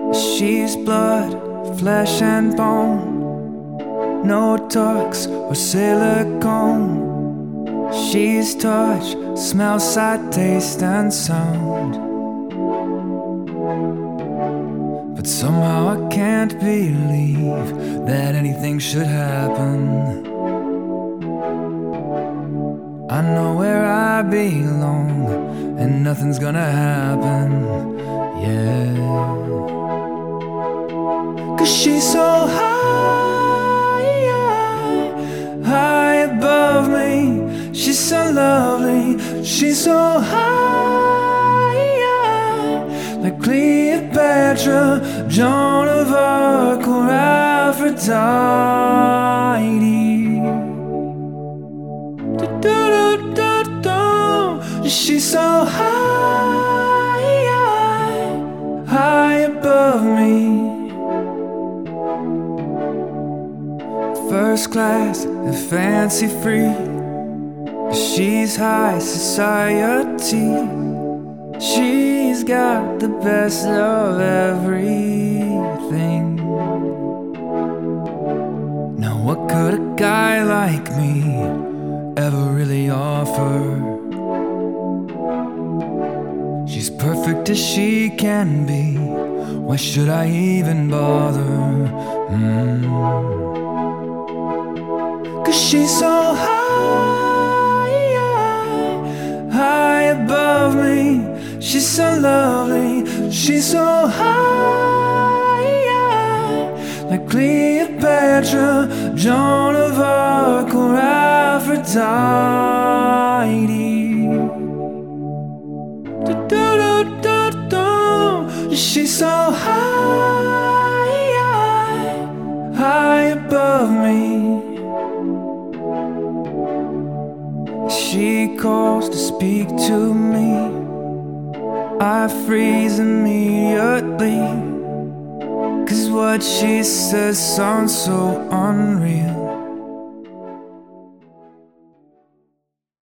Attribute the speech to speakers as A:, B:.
A: She's blood, flesh and bone, no talks or silicone. She's touch, smell, sight, taste and sound. But somehow I can't believe that anything should happen. I know where I belong, and nothing's gonna happen, yeah. 'Cause she's so high, high above me. She's so lovely, she's so high, like Cleopatra, Joan of Arc, or Aphrodite. She's so high, high above me. First class and fancy free. She's high society. She's got the best of everything. Now what could a guy like me ever really offer? She's perfect as she can be. Why should I even bother? 'Cause she's so high, high above me. She's so lovely, she's so high, like Cleopatra, Joan of Arc, or Aphrodite. She's so high, high above me. She calls to speak to me. I freeze immediately, 'cause what she says sounds so unreal.